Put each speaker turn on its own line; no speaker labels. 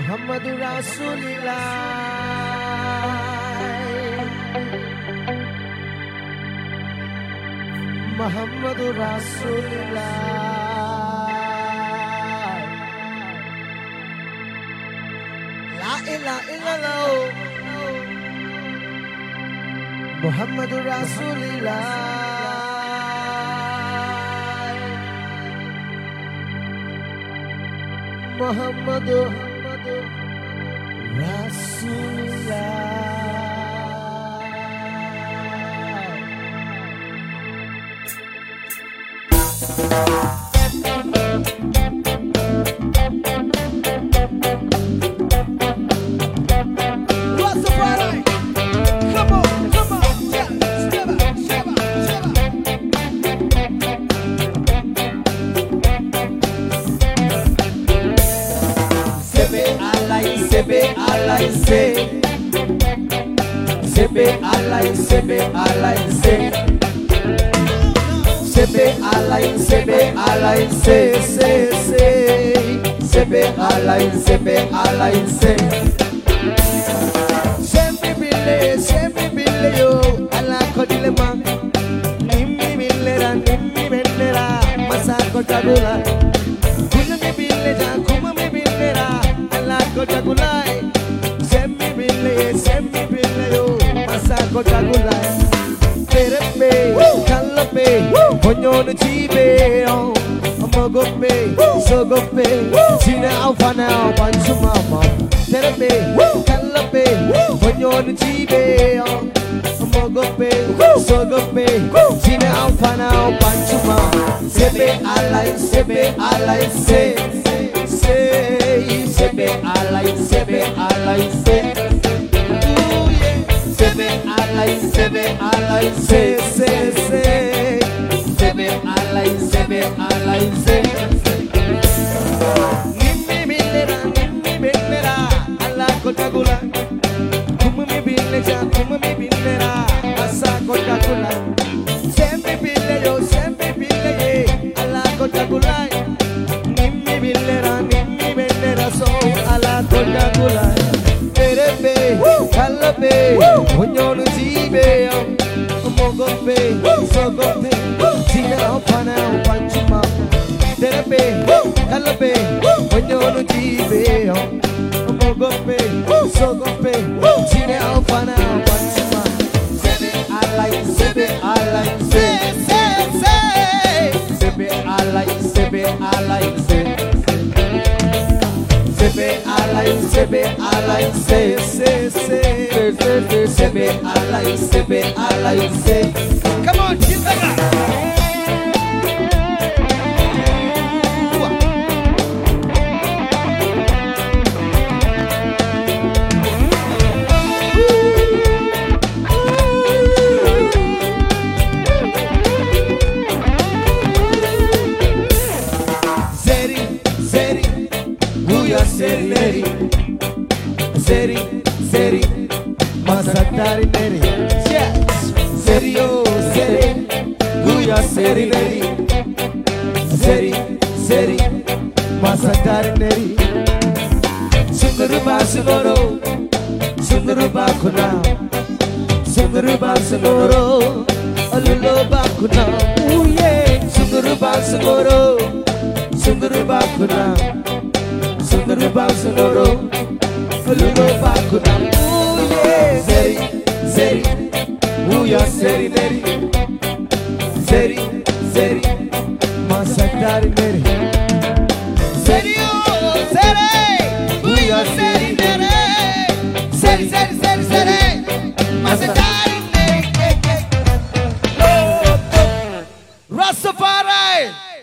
Muhammadu Rasulillah, Muhammadu Rasulillah, La ilaha illallah, Muhammadu Rasulillah, Muhammadu Rasulullah. Rastafari, come on, yeah, Shabba. Sebe alai, sebe alai, sebe alai, sebe alai, sebe alai, sebe alai, sebe alai, sebe alai, sebe bile yo ala kodile ma nimmi billera masa kodagula kulmi bille ja kummi billera ala kodagula sebe bile yo masa kodagula terpe kalape ponyonu chibe mogope sogope sina aufana panchumama terpe kalape ponyonu chibe mogope sogope sina aufana panchuma sebe alai sebe sebe alai sebe alai nimmi billera alla kodagula kummi billera asa kodagula sembe bille alla kodagula nimmi billera so alla kodagula terebe kalabe onyonu jibe mogope sogope sina opana panchuma terebe kalabe onyonu jibe mogope sogope sina opana panchuma sebe alai sebe alai sebe alai sebe alai sebe alai sebe alai come on give that Seri, masatari neri, yes. Serio, guya seri neri, seri, masatari neri. Sundaru bakuna, alulo bakuna, ooh yeah. Sundaru bakuna, alulo bakuna, ooh yeah. Seri, guya seri neri, seri, masatari neri. Serio, guya seri neri, seri, masatari neri. Rastafari.